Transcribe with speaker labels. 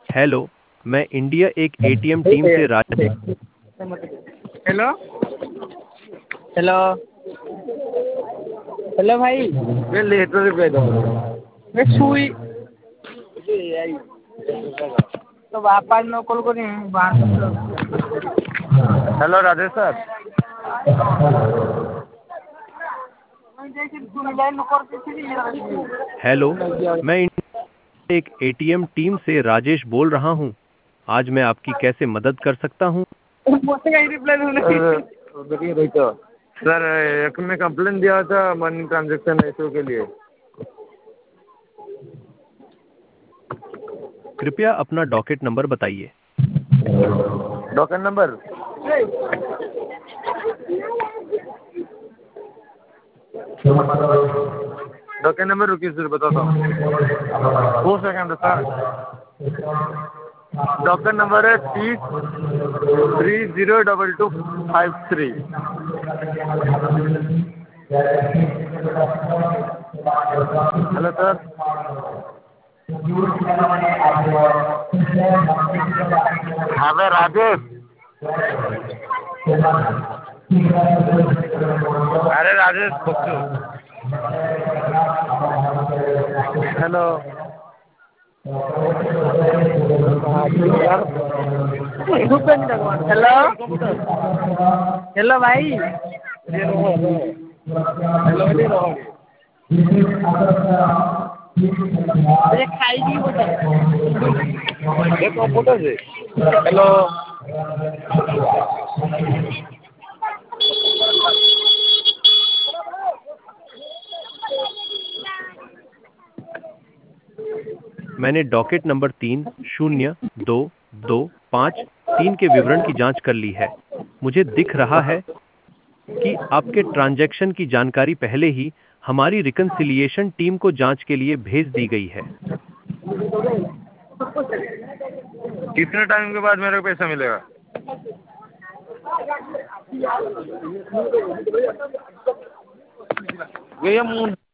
Speaker 1: Hello. मैं India एक ATM team से राज।
Speaker 2: हेलो हेलो हेलो भाई
Speaker 3: ये लेटर रिप्लाई दो।
Speaker 2: मैं छुई तो बापा न कॉल करी
Speaker 3: हेलो राजेश सर।
Speaker 1: हेलो। मैं इंडिया एक एटीएम टीम से राजेश बोल रहा हूँ। आज मैं आपकी कैसे मदद कर सकता हूँ?
Speaker 3: देखिए भाई तो सर एक में कंप्लेन दिया था मनी ट्रांजेक्शन इशू के लिए।
Speaker 1: कृपया अपना डॉकेट नंबर बताइए।
Speaker 3: डॉकेट नंबर डॉकेट नंबर रुकिए सर बताता हूँ। 4 सेकंड सर। डॉकेट नंबर है 302253। Hello sir. हाँ मैं राजेश। अरे राजेश बच्चू। हेलो
Speaker 2: हेलो हेलो भाई ये खाएगी बोले
Speaker 3: ये कंप्यूटर से। हेलो
Speaker 1: मैंने डॉकेट नंबर 302253 के विवरण की जांच कर ली है। मुझे दिख रहा है कि आपके ट्रांजैक्शन की जानकारी पहले ही हमारी रिकन्सिलिएशन टीम को जांच के लिए भेज दी गई है।
Speaker 3: कितने टाइम के बाद मेरे को पैसा मिलेगा? भैया